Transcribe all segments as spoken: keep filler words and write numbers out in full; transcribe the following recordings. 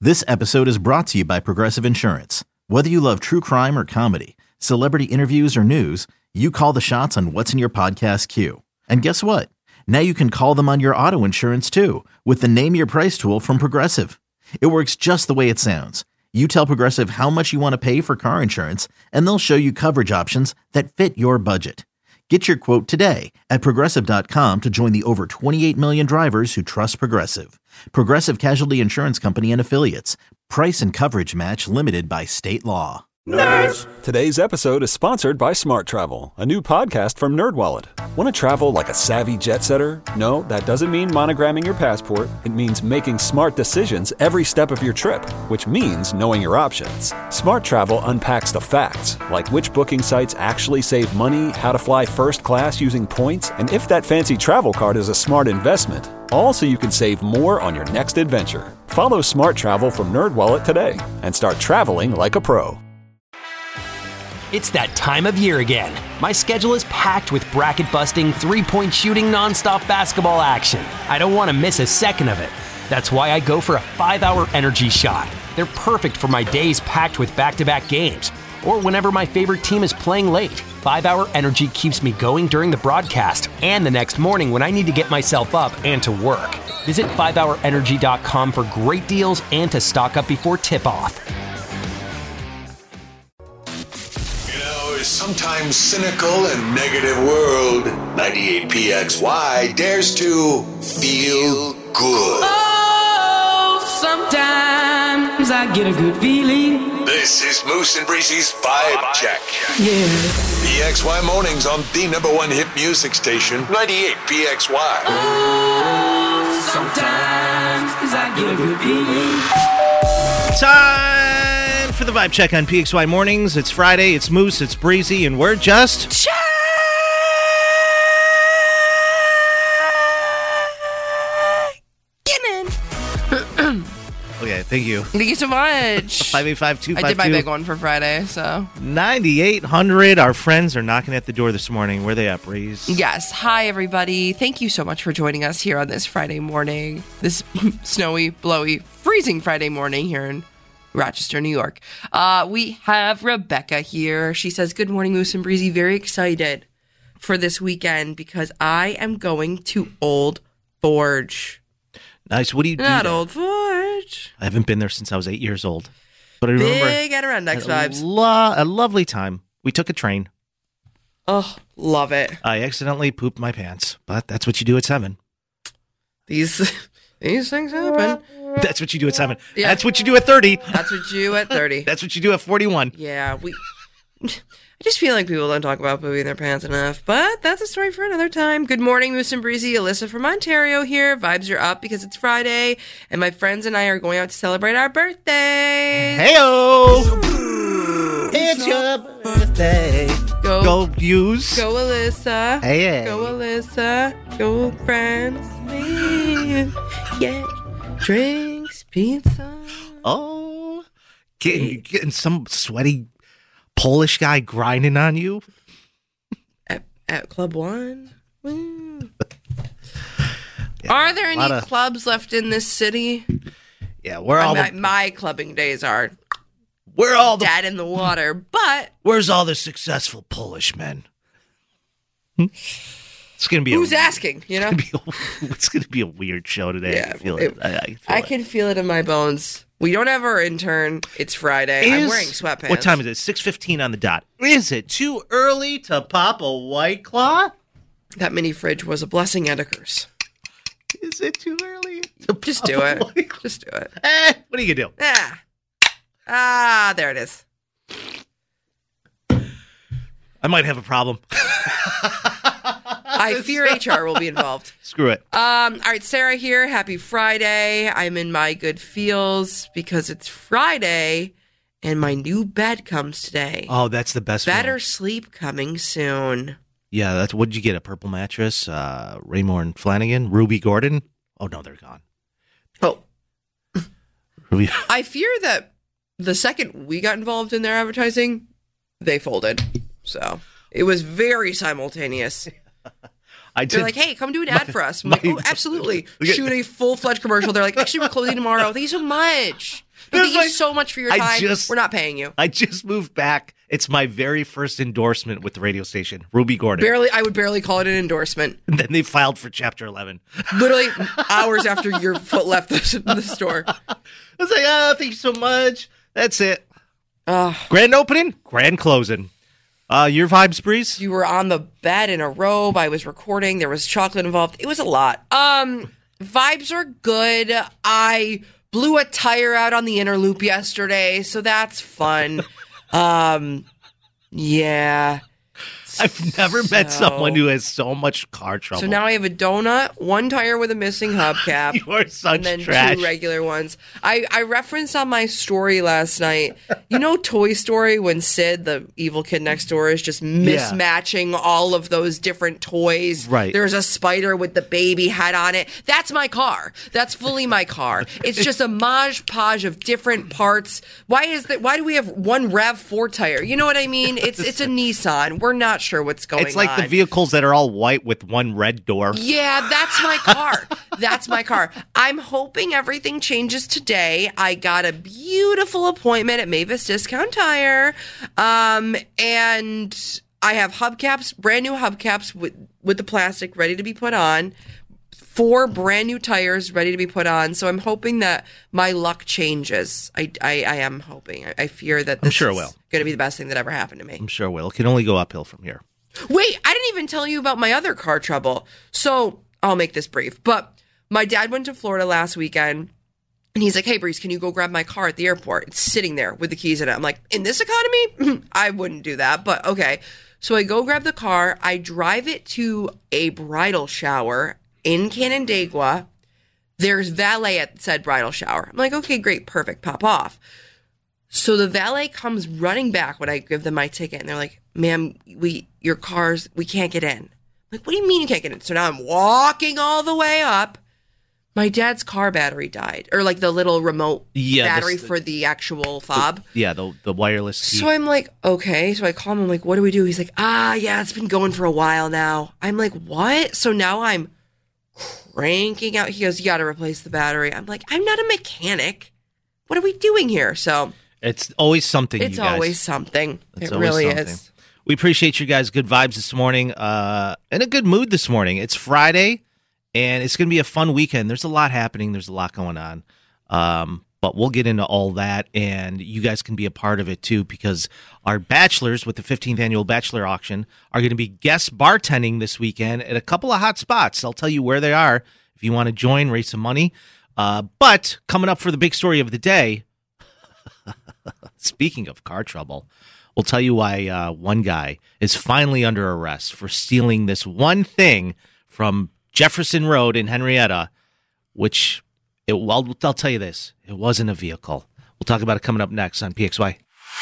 This episode is brought to you by Progressive Insurance. Whether you love true crime or comedy, celebrity interviews or news, you call the shots on what's in your podcast queue. And guess what? Now you can call them on your auto insurance too with the Name Your Price tool from Progressive. It works just the way it sounds. You tell Progressive how much you want to pay for car insurance, and they'll show you coverage options that fit your budget. Get your quote today at Progressive dot com to join the over twenty-eight million drivers who trust Progressive. Progressive Casualty Insurance Company and Affiliates. Price and coverage match limited by state law. Nerds! Today's episode is sponsored by Smart Travel, a new podcast from NerdWallet. Want to travel like a savvy jet setter? No, that doesn't mean monogramming your passport. It means making smart decisions every step of your trip, which means knowing your options. Smart Travel unpacks the facts, like which booking sites actually save money, how to fly first class using points, and if that fancy travel card is a smart investment. All so you can save more on your next adventure. Follow Smart Travel from NerdWallet today and start traveling like a pro. It's that time of year again. My schedule is packed with bracket-busting, three-point shooting, nonstop basketball action. I don't want to miss a second of it. That's why I go for a five-hour energy shot. They're perfect for my days packed with back-to-back games, or whenever my favorite team is playing late. five-hour energy keeps me going during the broadcast and the next morning when I need to get myself up and to work. Visit five hour energy dot com for great deals and to stock up before tip-off. Sometimes cynical and negative world, ninety-eight P X Y dares to feel good. Oh, sometimes I get a good feeling. This is Moose and Breezy's Vibe Check. Yeah. P X Y mornings on the number one hit music station, ninety-eight P X Y. Oh, sometimes I get a good feeling. Time for the Vibe Check on P X Y Mornings. It's Friday, it's Moose, it's Breezy, and we're just... Checking in. Okay, thank you. Thank you so much. five eight five two five two I did my big one for Friday, so... ninety-eight hundred. Our friends are knocking at the door this morning. Where are they at, Breeze? Yes. Hi, everybody. Thank you so much for joining us here on this Friday morning. This snowy, blowy, freezing Friday morning here in Rochester, New York. Uh, we have Rebecca here. She says, good morning, Moose and Breezy. Very excited for this weekend because I am going to Old Forge. Nice. What do you do? Not there? Old Forge. I haven't been there since I was eight years old. But I remember... Big Adirondack vibes. Lo- a lovely time. We took a train. Oh, love it. I accidentally pooped my pants, but that's what you do at seven. These, these things happen. That's what you do at seven. Yeah. That's what you do at thirty. That's what you do at thirty. That's what you do at forty-one. Yeah, we... I just feel like people don't talk about pooping their pants enough, but that's a story for another time. Good morning, Moose and Breezy. Alyssa from Ontario here. Vibes are up because it's Friday, and my friends and I are going out to celebrate our birthdays. Hey-o! It's your birthday. Go, Go use. Go, Alyssa. Hey. Go, Alyssa. Go, friends. Me. Yeah. Drinks, pizza. Oh. Getting, getting some sweaty Polish guy grinding on you. At, at Club One. Woo. Yeah, are there any of, clubs left in this city? Yeah, we're all my, the, my clubbing days are we're all the, dead in the water, but where's all the successful Polish men? Hmm? It's gonna be who's a, asking? You know, it's gonna, be a, it's gonna be a weird show today. Yeah, I feel it, it. I, I, feel I it. can feel it in my bones. We don't have our intern. It's Friday. Is, I'm wearing sweatpants. What time is it? six fifteen on the dot. Is it too early to pop a White Claw? That mini fridge was a blessing and a curse. Is it too early to Just pop do a it. White Claw? Just do it. Eh, what are you gonna do? Ah, ah, there it is. I might have a problem. I fear H R will be involved. Screw it. Um, all right, Sarah here. Happy Friday. I'm in my good feels because it's Friday and my new bed comes today. Oh, that's the best Better one. sleep coming soon. Yeah, that's what did you get? A purple mattress? Uh, Raymore and Flanagan? Ruby Gordon? Oh, no, they're gone. Oh. Ruby. I fear that the second we got involved in their advertising, they folded. So it was very simultaneous. I They're did, like, hey, come do an ad my, for us. I'm my, like, oh, absolutely. Shoot a full-fledged commercial. They're like, actually, we're closing tomorrow. Thank you so much. thank you like- so much for your I time. just- We're not paying you. I just moved back. It's my very first endorsement with the radio station, Ruby Gordon. Barely, I would barely call it an endorsement. And then they filed for Chapter eleven. Literally hours after your foot left the, the store. I was like, oh, thank you so much. That's it. Uh, Grand opening, grand closing. Uh, your vibes, Breeze? you were on the bed in a robe. I was recording. There was chocolate involved. It was a lot. Um, vibes are good. I blew a tire out on the inner loop yesterday, so that's fun. um, yeah. I've never met So- someone who has so much car trouble. So now I have a donut, one tire with a missing hubcap. you are such And then trash. two regular ones. I, I referenced on my story last night, you know Toy Story when Sid, the evil kid next door, is just mismatching all of those different toys. Right. There's a spider with the baby head on it. That's my car. That's fully my car. It's just a modge podge of different parts. Why is that? Why do we have one RAV four tire? You know what I mean? It's it's a Nissan. We're not sure what's going on. It's like the vehicles that are all white with one red door. Yeah, that's my car. That's my car. I'm hoping everything changes today. I got a beautiful appointment at Mavis Discount Tire. Um, and I have hubcaps, brand new hubcaps with, with the plastic ready to be put on. Four brand new tires ready to be put on. So I'm hoping that my luck changes. I, I, I am hoping. I, I fear that this I'm sure it is will. going to be the best thing that ever happened to me. I'm sure it will. It can only go uphill from here. Wait, I didn't even tell you about my other car trouble. So I'll make this brief. But my dad went to Florida last weekend, and he's like, hey, Breeze, can you go grab my car at the airport? It's sitting there with the keys in it. I'm like, in this economy? I wouldn't do that, but okay. So I go grab the car. I drive it to a bridal shower in Canandaigua. There's valet at said bridal shower. I'm like, okay, great, perfect, pop off. So the valet comes running back when I give them my ticket, and they're like, ma'am, we your cars, we can't get in. I'm like, what do you mean you can't get in? So now I'm walking all the way up. My dad's car battery died, or like the little remote Yeah, battery this- for the actual fob. Yeah, the the wireless key. So I'm like, okay. So I call him. I'm like, what do we do? He's like, ah, yeah, it's been going for a while now. I'm like, what? So now I'm cranking out. He goes, you got to replace the battery. I'm like, I'm not a mechanic. What are we doing here? So It's always something, it's you guys. always something. It's it always really something. is. We appreciate you guys' good vibes this morning. Uh, in a good mood this morning. It's Friday, and it's going to be a fun weekend. There's a lot happening. There's a lot going on. Um, but we'll get into all that, and you guys can be a part of it, too, because our bachelors with the fifteenth Annual Bachelor Auction are going to be guest bartending this weekend at a couple of hot spots. I'll tell you where they are if you want to join, raise some money. Uh, but coming up for the big story of the day, speaking of car trouble, we'll tell you why uh, one guy is finally under arrest for stealing this one thing from Jefferson Road in Henrietta, which, it, well, I'll tell you this, it wasn't a vehicle. We'll talk about it coming up next on P X Y.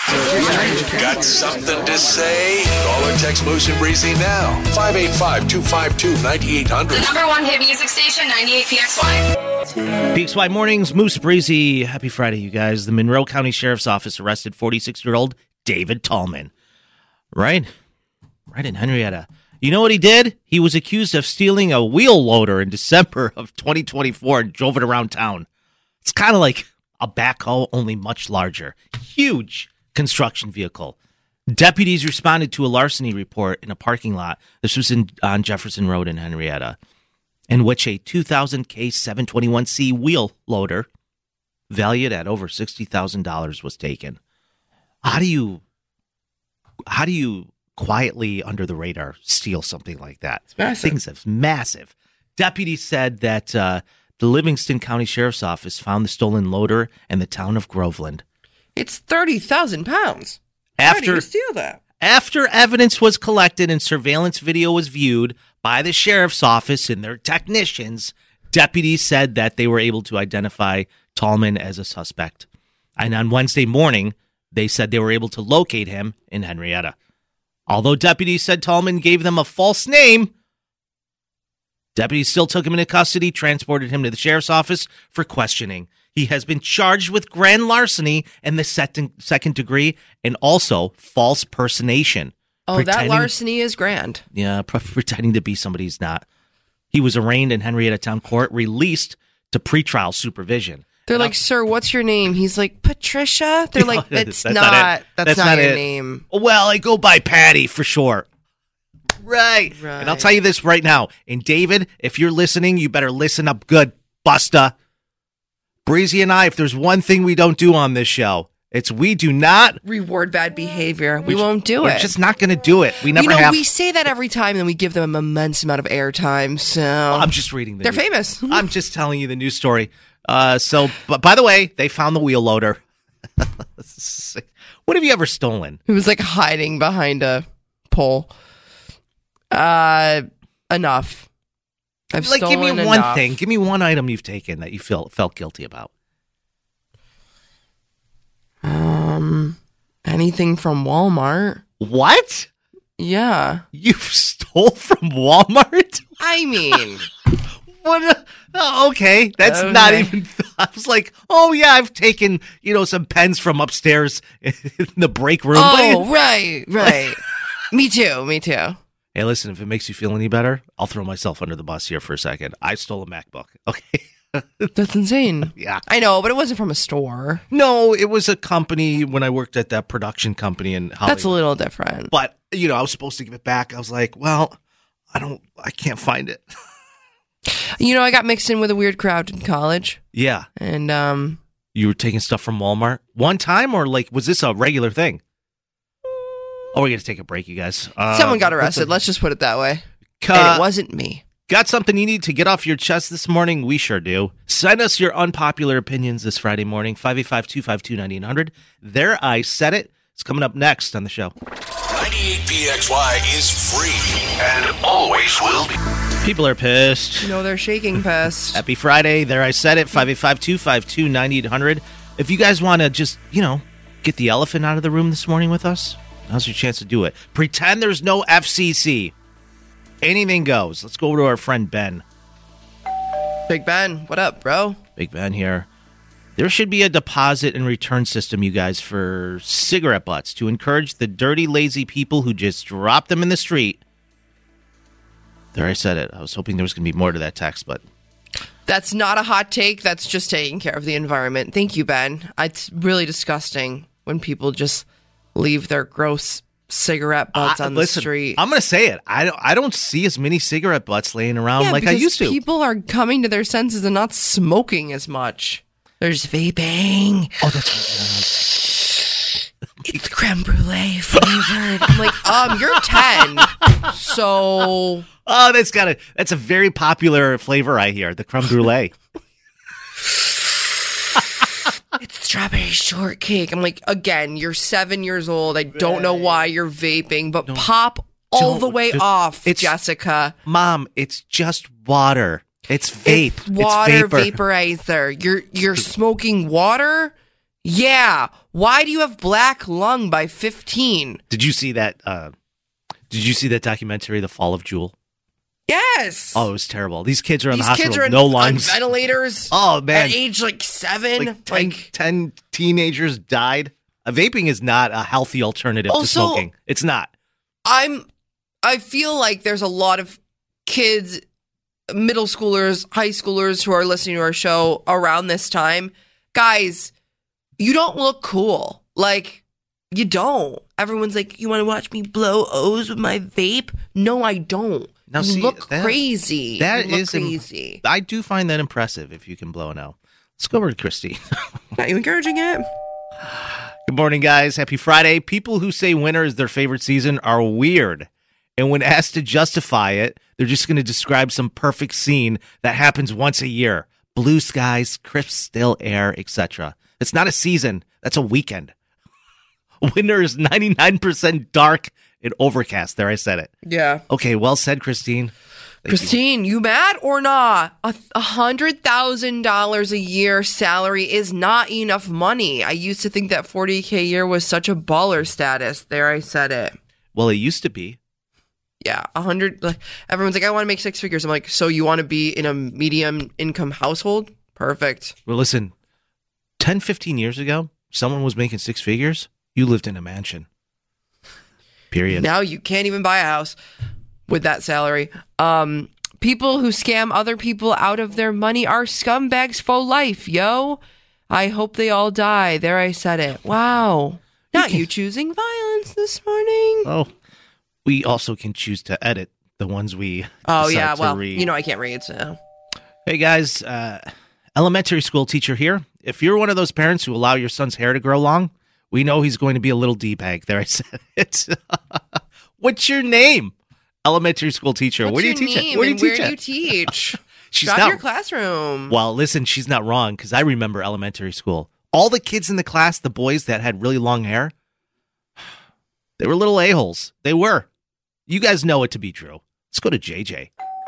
Got something to say? Call or text Moose and Breezy now. five eight five, two five two, nine eight zero The zero. number one hit music station, ninety-eight P X Y. P X Y Mornings, Moose Breezy. Happy Friday, you guys. The Monroe County Sheriff's Office arrested forty-six-year-old David Tallman. Right? Right in Henrietta. You know what he did? He was accused of stealing a wheel loader in December of twenty twenty-four and drove it around town. It's kind of like a backhoe, only much larger. Huge construction vehicle. Deputies responded to a larceny report in a parking lot. This was in on Jefferson Road in Henrietta, in which a two thousand K seven twenty-one C wheel loader valued at over sixty thousand dollars was taken. How do you how do you quietly under the radar steal something like that? It's massive. Things that's massive. Deputies said that uh, the Livingston County Sheriff's Office found the stolen loader in the town of Groveland. It's thirty thousand pounds. How do After you steal that? After evidence was collected and surveillance video was viewed by the sheriff's office and their technicians, deputies said that they were able to identify Tallman as a suspect. And on Wednesday morning, they said they were able to locate him in Henrietta. Although deputies said Tallman gave them a false name, deputies still took him into custody, transported him to the sheriff's office for questioning. He has been charged with grand larceny in the second, second degree and also false personation. Oh, that Pretending- larceny is grand. Yeah, pre- pretending to be somebody he's not. He was arraigned in Henrietta Town Court, released to pretrial supervision. They're And like, I'm- sir, what's your name? He's like, Patricia. They're like, No, that's, that's not, not it. that's, That's not, not your it. name. Well, I go by Patty for short. Right. Right. And I'll tell you this right now. And David, if you're listening, you better listen up good, Busta. Breezy and I, if there's one thing we don't do on this show, it's we do not. Reward bad behavior. We won't do We're it. just not going to do it. We never you know, have. we say that every time, and we give them an immense amount of airtime. So I'm just reading the they're news. famous. I'm just telling you the news story. Uh, so, but by the way, they found the wheel loader. What have you ever stolen? He was like hiding behind a pole. Uh, enough. I've Like, give me stolen one enough. thing. Give me one item you've taken that you feel felt guilty about. Um, anything from Walmart? What? Yeah. You stole from Walmart? I mean, What? a- oh, okay, that's not Okay. even. I was like, oh yeah, I've taken you know some pens from upstairs in the break room. oh right, right. Me too. Me too. Hey, listen, if it makes you feel any better, I'll throw myself under the bus here for a second. I stole a MacBook. Okay. That's insane. Yeah. I know, but it wasn't from a store. No, it was a company when I worked at that production company in Hollywood. That's a little different. But, you know, I was supposed to give it back. I was like, well, I don't, I can't find it. You know, I got mixed in with a weird crowd in college, Yeah. and um, You were taking stuff from Walmart one time, or like, was this a regular thing? Oh, we're going to take a break, you guys. Uh, someone got arrested. Let's just put it that way. Ca- And it wasn't me. Got something you need to get off your chest this morning? We sure do. Send us your unpopular opinions this Friday morning, five eight five, two five two, nine eight hundred. There, I said it. It's coming up next on the show. ninety-eight P X Y is free and always will be. People are pissed. You know, they're shaking pissed. Happy Friday. There, I said it, five eight five, two five two, nine eight hundred. If you guys want to just, you know, get the elephant out of the room this morning with us, now's your chance to do it. Pretend there's no F C C. Anything goes. Let's go over to our friend Ben. Big Ben, what up, bro? Big Ben here. There should be a deposit and return system, you guys, for cigarette butts to encourage the dirty, lazy people who just drop them in the street. There, I said it. I was hoping there was going to be more to that text, but That's not a hot take. That's just taking care of the environment. Thank you, Ben. It's really disgusting when people just leave their gross cigarette butts I- on listen, the street. I'm going to say it. I don't, I don't see as many cigarette butts laying around yeah, like I because used to. People are coming to their senses and not smoking as much. There's vaping. Oh, that's It's creme brulee flavored. I'm like, um, you're ten. So oh, that's got a that's a very popular flavor I hear, the creme brulee. it's strawberry shortcake. I'm like, again, you're seven years old. I don't know why you're vaping, but pop all don't- the way just- off, it's- Jessica. Mom, it's just water. It's vape. It's water it's vapor. vaporizer. You're you're smoking water? Yeah. Why do you have black lung by fifteen? Did you see that? Uh, did you see that documentary, The Fall of Jewel? Yes. Oh, it was terrible. These kids are in These the hospital, kids are in, no on lungs. ventilators. Oh man, At age like seven. like ten, Like, ten teenagers died. Uh, vaping is not a healthy alternative to Also- smoking. It's not. I'm I feel like there's a lot of kids, middle schoolers, high schoolers who are listening to our show around this time. Guys, you don't look cool. Like, you don't. Everyone's like, you want to watch me blow O's with my vape? No, I don't. Now, you see, look that- crazy. That you look is im- crazy. I do find that impressive if you can blow an O. Let's go over to Christy. Not you encouraging it? Good morning, guys. Happy Friday. People who say winter is their favorite season are weird. And when asked to justify it, they're just going to describe some perfect scene that happens once a year. Blue skies, crisp, still air, et cetera. It's not a season. That's a weekend. Winter is ninety-nine percent dark and overcast. There, I said it. Yeah. Okay, well said, Christine. Thank you. Christine, you mad or not? A a hundred thousand dollars a year salary is not enough money. I used to think that forty k a year was such a baller status. There, I said it. Well, it used to be. Yeah, a hundred. Like, everyone's like, I want to make six figures. I'm like, so you want to be in a medium income household? Perfect. Well, listen, ten, fifteen years ago, someone was making six figures. You lived in a mansion. Period. Now you can't even buy a house with that salary. Um, People who scam other people out of their money are scumbags for life, yo. I hope they all die. There, I said it. Wow. Not you, you choosing violence this morning. Oh, we also can choose to edit the ones we Oh, yeah. Well, read. you know, I can't read, so. Hey, guys. Uh, elementary school teacher here. If you're one of those parents who allow your son's hair to grow long, we know he's going to be a little D-bag. There, I said it. What's your name? Elementary school teacher. What's where do you your teach name it? Where do you and teach where it? do you teach? She's Got not, your classroom. Well, listen, she's not wrong because I remember elementary school. All the kids in the class, the boys that had really long hair, they were little a-holes. They were. You guys know it to be true. Let's go to J J.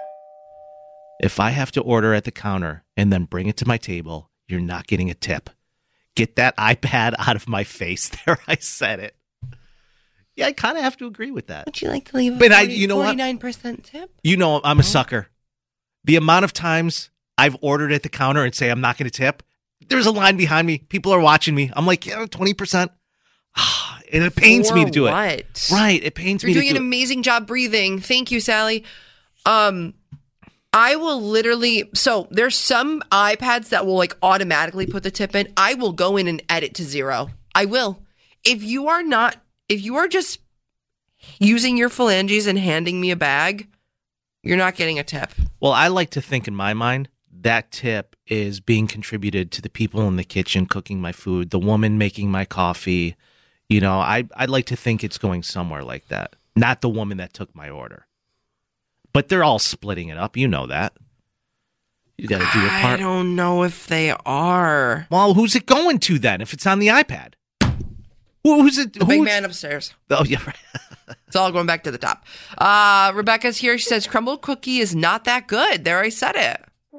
If I have to order at the counter and then bring it to my table, you're not getting a tip. Get that iPad out of my face. There, I said it. Yeah, I kind of have to agree with that. Would you like to leave a But I- forty, you know what? forty-nine percent tip? You know, I'm a sucker. The amount of times I've ordered at the counter and say I'm not going to tip, there's a line behind me. People are watching me. I'm like, yeah, twenty percent. And it pains For me to do what? it. Right. It pains You're me to doing do an it. amazing job breathing. Thank you, Sally. Um, I will literally, so there's some iPads that will like automatically put the tip in. I will go in and edit to zero. I will. If you are not, if you are just using your phalanges and handing me a bag, you're not getting a tip. Well, I like to think in my mind that tip is being contributed to the people in the kitchen cooking my food, the woman making my coffee. You know, I, I'd like to think it's going somewhere like that, not the woman that took my order. But they're all splitting it up. You know that. You got to do your I part. don't know if they are. Well, who's it going to then if it's on the iPad? Who, who's it? The big who's- man upstairs. Oh, yeah, right. It's all going back to the top. Uh, Rebecca's here. She says, crumbled cookie is not that good. There, I said it.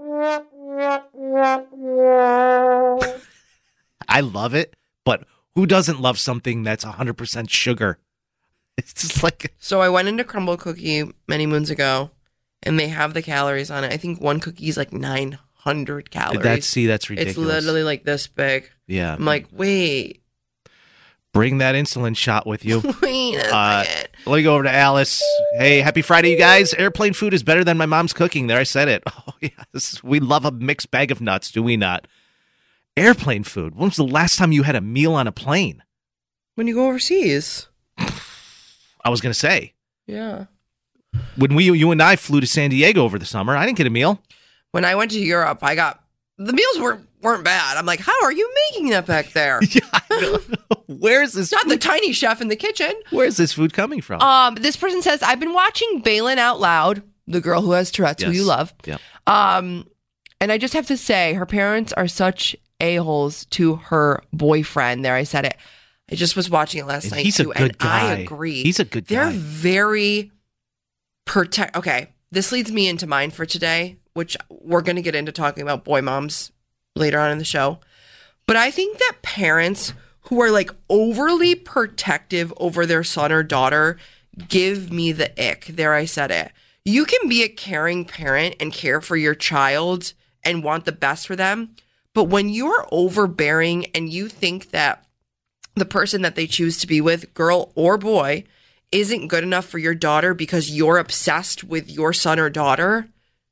I love it, but who doesn't love something that's one hundred percent sugar? It's just like... So I went into Crumble Cookie many moons ago, and they have the calories on it. I think one cookie is like nine hundred calories. That's, see, that's ridiculous. It's literally like this big. Yeah. I'm like, wait, Bring that insulin shot with you. wait a Uh, second. let me go over to Alice. Hey, happy Friday, you guys. Airplane food is better than my mom's cooking. There, I said it. Oh, yes. We love a mixed bag of nuts, do we not? Airplane food. When was the last time you had a meal on a plane? When you go overseas. I was going to say. Yeah. When we, you and I flew to San Diego over the summer, I didn't get a meal. When I went to Europe, I got, the meals weren't, weren't bad. I'm like, how are you making that back there? Yeah, I know. Where's this? It's not the tiny chef in the kitchen. Where's this food coming from? Um, this person says, I've been watching Balin Out Loud, the girl who has Tourette's, who Yes. you love. Yeah. Um, and I just have to say, her parents are such a-holes to her boyfriend. There, I said it. I just was watching it last And night, he's a too, good and I guy. agree. He's a good They're guy. very protect. Okay, this leads me into mine for today, which we're going to get into talking about boy moms later on in the show. But I think that parents who are like overly protective over their son or daughter give me the ick. There, I said it. You can be a caring parent and care for your child and want the best for them. But when you're overbearing and you think that the person that they choose to be with, girl or boy, isn't good enough for your daughter because you're obsessed with your son or daughter,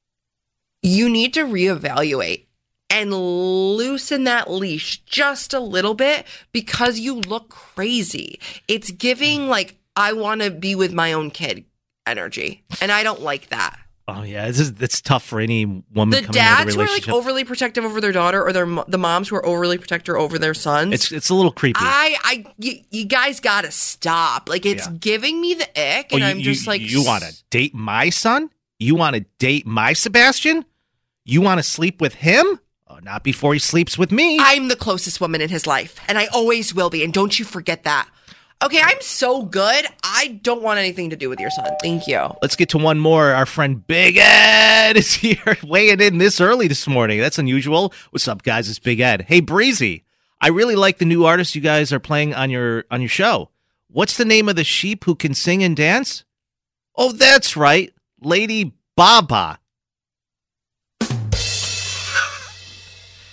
you need to reevaluate and loosen that leash just a little bit because you look crazy. It's giving like, I want to be with my own kid energy. And I don't like that. Oh, yeah. This is, it's tough for any woman The coming into a dads who are like relationship. overly protective over their daughter, or their mo- the moms who are overly protective over their sons. It's it's a little creepy. I, I, you, you guys gotta stop. Like, it's Yeah. giving me the ick, Oh, and you, I'm just you, like, you want to date my son? You want to date my Sebastian? You want to sleep with him? Oh, not before he sleeps with me. I'm the closest woman in his life, and I always will be. And don't you forget that. Okay, I'm so good. I don't want anything to do with your son. Thank you. Let's get to one more. Our friend Big Ed is here, weighing in this early this morning. That's unusual. What's up, guys? It's Big Ed. Hey, Breezy. I really like the new artists you guys are playing on your on your show. What's the name of the sheep who can sing and dance? Oh, that's right, Lady Baba.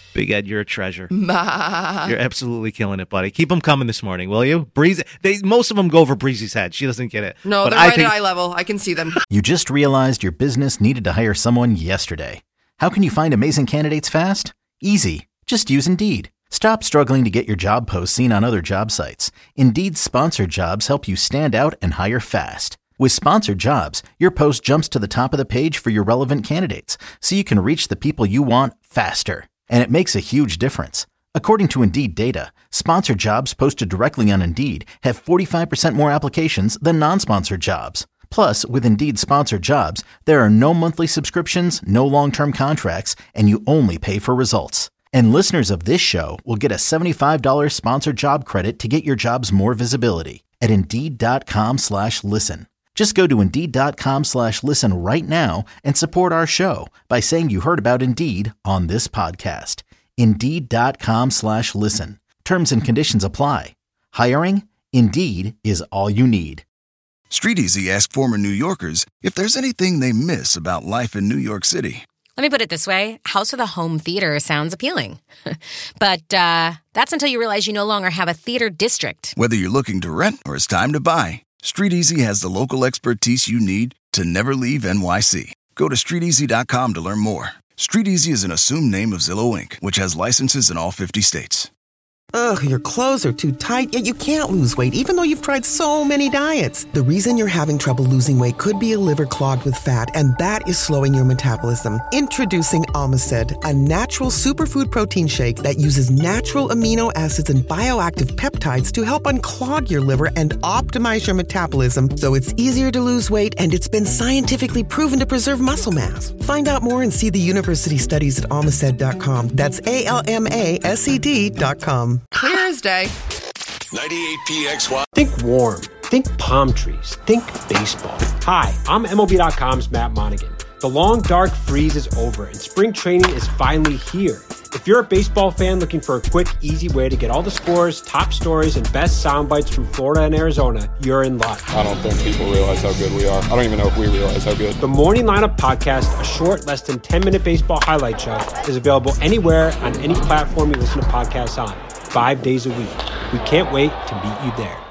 Big Ed, you're a treasure. You're absolutely killing it, buddy. Keep them coming this morning, will you? Breezy, they, most of them go over Breezy's head. She doesn't get it. No, but they're I right think, at eye level. I can see them. You just realized your business needed to hire someone yesterday. How can you find amazing candidates fast? Easy. Just use Indeed. Stop struggling to get your job posts seen on other job sites. Indeed's sponsored jobs help you stand out and hire fast. With sponsored jobs, your post jumps to the top of the page for your relevant candidates, so you can reach the people you want faster. And it makes a huge difference. According to Indeed data, sponsored jobs posted directly on Indeed have forty-five percent more applications than non-sponsored jobs. Plus, with Indeed sponsored jobs, there are no monthly subscriptions, no long-term contracts, and you only pay for results. And listeners of this show will get a seventy-five dollars sponsored job credit to get your jobs more visibility at Indeed.com slash listen. Just go to Indeed.com slash listen right now and support our show by saying you heard about Indeed on this podcast. Indeed.com slash listen. Terms and conditions apply. Hiring? Indeed is all you need. StreetEasy asked former New Yorkers if there's anything they miss about life in New York City. Let me put it this way. House with a home theater sounds appealing. But uh, that's until you realize you no longer have a theater district. Whether you're looking to rent or it's time to buy, StreetEasy has the local expertise you need to never leave N Y C. Go to street easy dot com to learn more. StreetEasy is an assumed name of Zillow Incorporated, which has licenses in all fifty states. Ugh, your clothes are too tight, yet you can't lose weight even though you've tried so many diets. The reason you're having trouble losing weight could be a liver clogged with fat, and that is slowing your metabolism. Introducing Omicid, a natural superfood protein shake that uses natural amino acids and bioactive peptides to help unclog your liver and optimize your metabolism so it's easier to lose weight, and it's been scientifically proven to preserve muscle mass. Find out more and see the university studies at omicid dot com. That's A L M A S E D dot com. Clear as day. ninety-eight P X Y. Think warm. Think palm trees. Think baseball. Hi, I'm M L B dot com's Matt Monaghan. The long, dark freeze is over, and spring training is finally here. If you're a baseball fan looking for a quick, easy way to get all the scores, top stories, and best sound bites from Florida and Arizona, you're in luck. I don't think people realize how good we are. I don't even know if we realize how good. The Morning Lineup Podcast, a short, less than ten-minute baseball highlight show, is available anywhere on any platform you listen to podcasts on, five days a week. We can't wait to meet you there.